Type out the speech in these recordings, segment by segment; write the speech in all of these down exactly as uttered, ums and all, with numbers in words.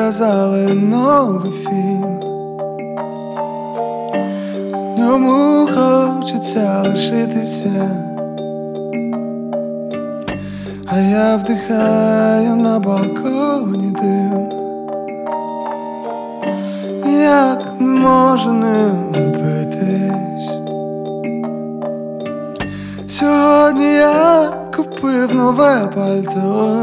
показали новий фільм. В ньому хочеться лишитися, а я вдихаю на балконі дим. Ніяк не можу ним напитись. Сьогодні я купив нове пальто,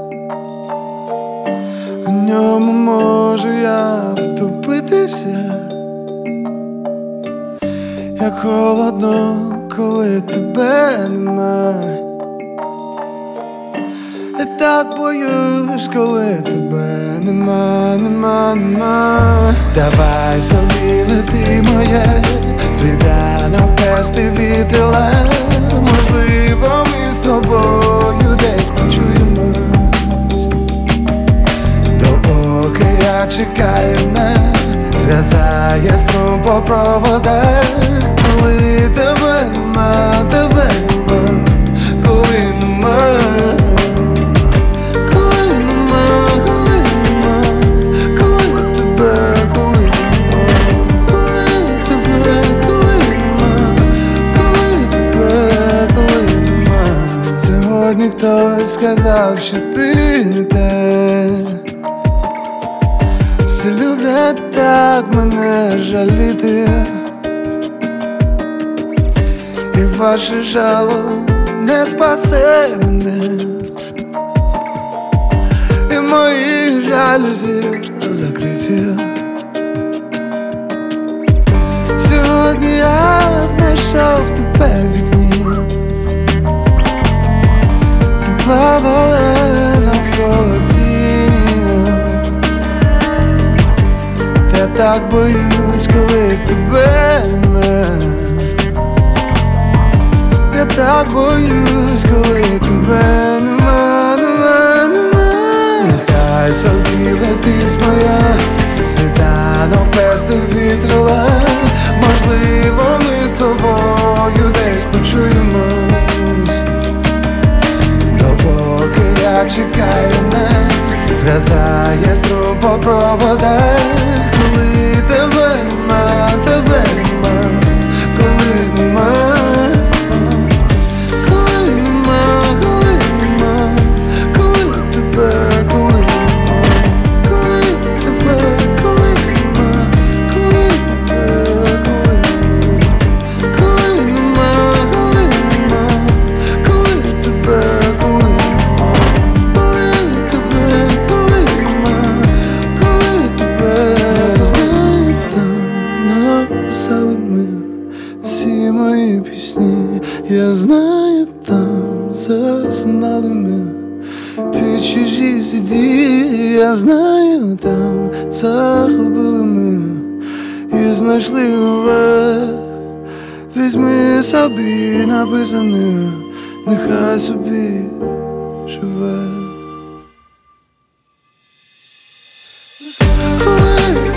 в ньому можу я втопитися. Як холодно, коли тебе немає. Я так боюсь, коли тебе нема, нема, нема. Давай собі лети моє, світанок пести вітрила. Можливо, ми з тобою десь почуємось. Допоки я чекаю, не зв'язає струм по проводах. Коли тебе нема, тебе нема, коли нема. Хтось сказав, що ти не те. Всі люблять так мене жаліти, і ваше жало не спасе мене. І мої жалюзі закриті. Сьогодні я знайшов тебе в вікні. Плавали навколо тіні. Я так боюсь, коли тебе нема. Я так боюсь, коли тебе нема, нема, нема. Нехай собі летить моя, світанок пести вітрила. Можливо, ми з тобою десь почуємось. Допоки я чекаю, не зв'язає струм по проводах. Коли тебе нема, тебе нема, коли нема. Коли нема, коли нема, коли тебе, коли нема. Коли тебе, коли нема, коли тебе, коли нема. Коли нема, коли нема, коли тебе, коли. Всі мої пісні, я знаю, там зазнали ми під чужі сіді. Я знаю, там загубили ми і знайшли нове. Візьми собі написане, нехай собі живе. Коли